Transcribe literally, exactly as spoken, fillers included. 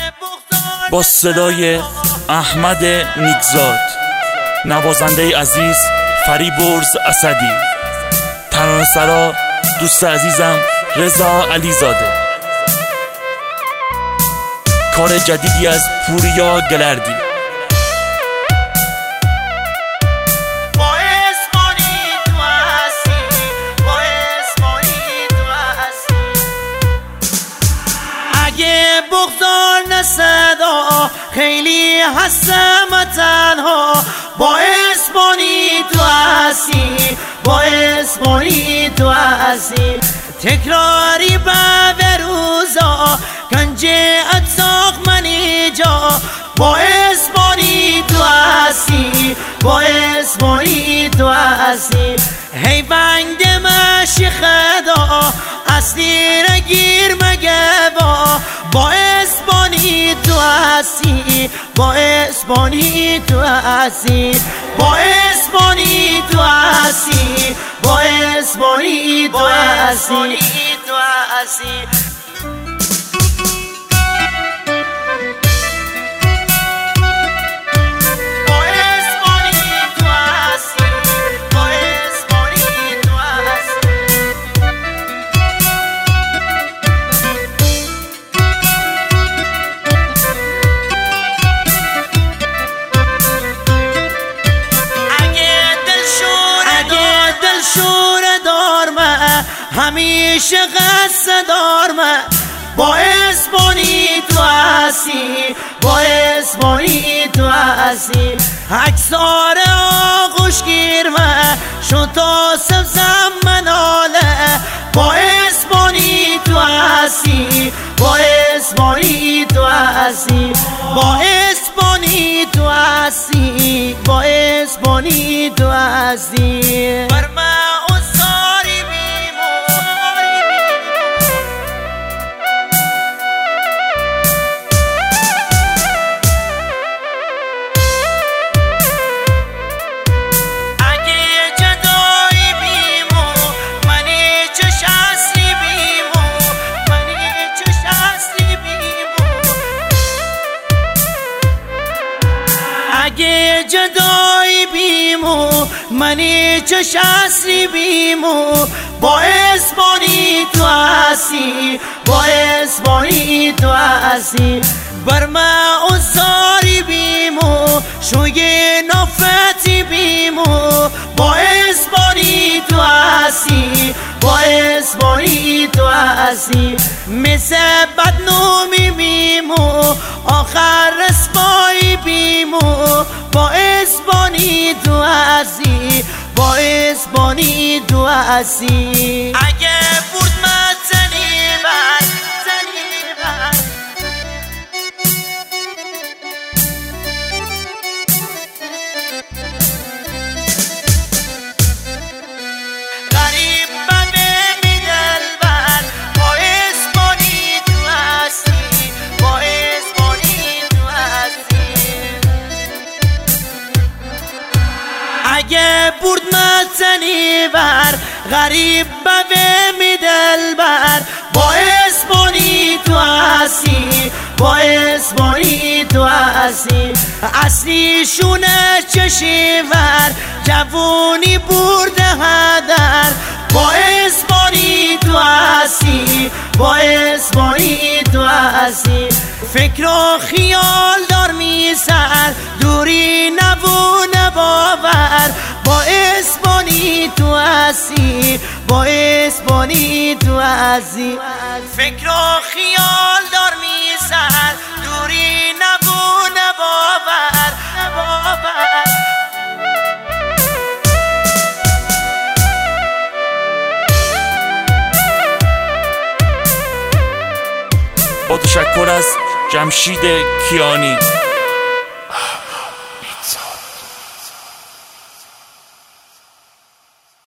با صدای احمد نیکزاد، نوازنده عزیز فریبرز اسدی، ترانه‌سرا دوست عزیزم رضا علیزاده، کار جدیدی از پوریا گلردی. اگه بغضار صدا خیلی هستم تنها، باعث بانی تو هستی، باعث بانی تو هستی. تکراری به روزا کنجه اتاق منی جا، باعث بانی تو هستی، باعث بانی تو هستی. هی بند مشی خدا اصلی را گیر مگه با، باعث بانی تو هستی، باعث بانی تو هستی، باعث بانی تو هستی، باعث بانی تو هستی. همیشه قصد دار من، باعث بانی تو هستی، باعث بانی تو هستی. اکسار آغوش گیر من شد تا سبزم مناله، باعث بانی تو هستی، باعث بانی تو هستی، باعث بانی تو هستی، باعث بانی تو هستی. بر من اگه جدایی بیمو منی چش اصلی بیمو، باعث بانی تو هستی، باعث بانی تو هستی. بر من ازاری بیمو شوی نافتی بیمو، باعث بانی تو هستی، باعث بانی تو هستی. مثل بدنومی بیمو آخر رسوایی بیمو، باعث بانی تو هستی، باعث بانی تو هستی. اگه برد متنی بر تنی بر غریب ببین دلبر، باعث بانی تو هستی، باعث بانی تو هستی. اگه برد متنی بر غریب ببین دلبر، باعث بانی تو هستی، باعث بانی تو هستی. اصلی شونه چشیور جوونی برده هدر، باعث بانی تو هستی، باعث بانی تو هستی. فکر و خیال دار میسر دوری نبونه باور، باعث بانی تو هستی، باعث بانی تو هستی. فکر و خیال دار میسر دوری نبونه باور، باور. با تشکر از جمشید کیانی.